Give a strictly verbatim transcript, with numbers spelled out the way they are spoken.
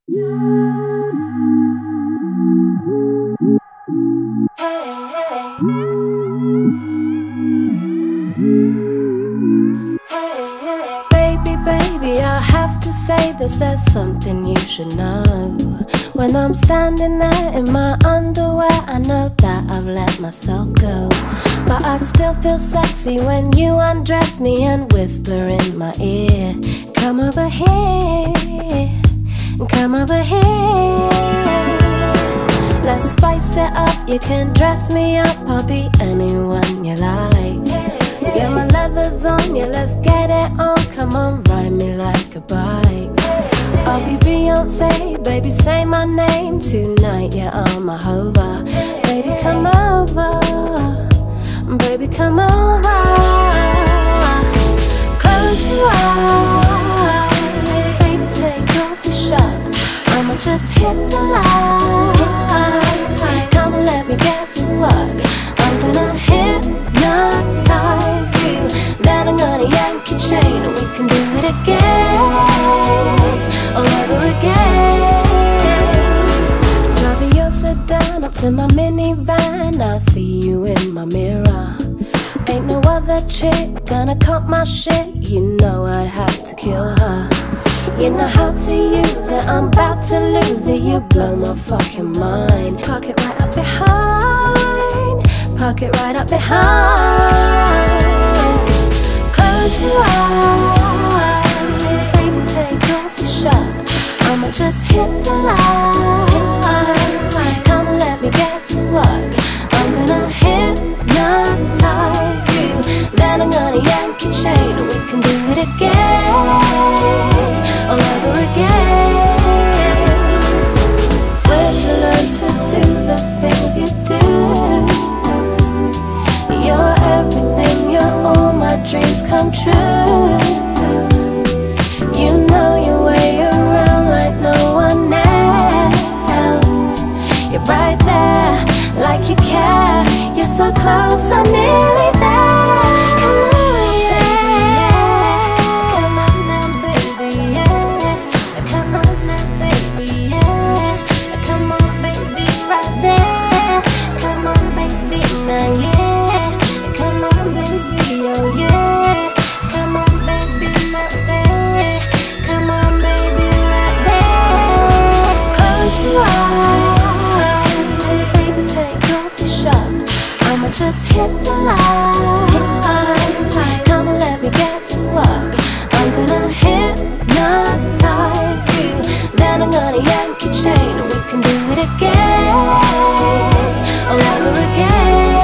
Baby, baby, I have to say this, there's something you should know. When I'm standing there in my underwear, I know that I've let myself go. But I still feel sexy when you undress me and whisper in my ear, come over here, come over here. Let's spice it up, you can dress me up, I'll be anyone you like. Yeah, my leather's on you, let's get it on. Come on, ride me like a bike. I'll be Beyonce, baby, say my name. Tonight you're on my hover. Baby, come over, baby, come over. Close your eyes, baby, take off your shirt. I'ma just hit the lights. Come and let me get to work. I'm gonna hypnotize you, then I'm gonna yank your chain, and we can do it again, all over again. Driving your sedan up to my minivan, I see you in my mirror. Ain't no other chick gonna cut my shit, you know I'd have to kill her. You know how to use it, I'm about to lose it. You blow my fucking mind. Park it right up behind, park it right up behind. Close your eyes, baby, take off your shirt. I'ma just hit the lights. Come and let me get to work. I'm gonna hypnotize you, then I'm gonna yank your chain, and we can do it again, all over again. Where'd you learn to do the things you do? You're everything, you're all my dreams come true. You know your way around like no one else. You're right there, like you care. You're so close, I'm nearly there. Come on. Just hit the lights. Come and let me get to work. I'm gonna hypnotize you, then I'm gonna yank your chain, and we can do it again, all over again.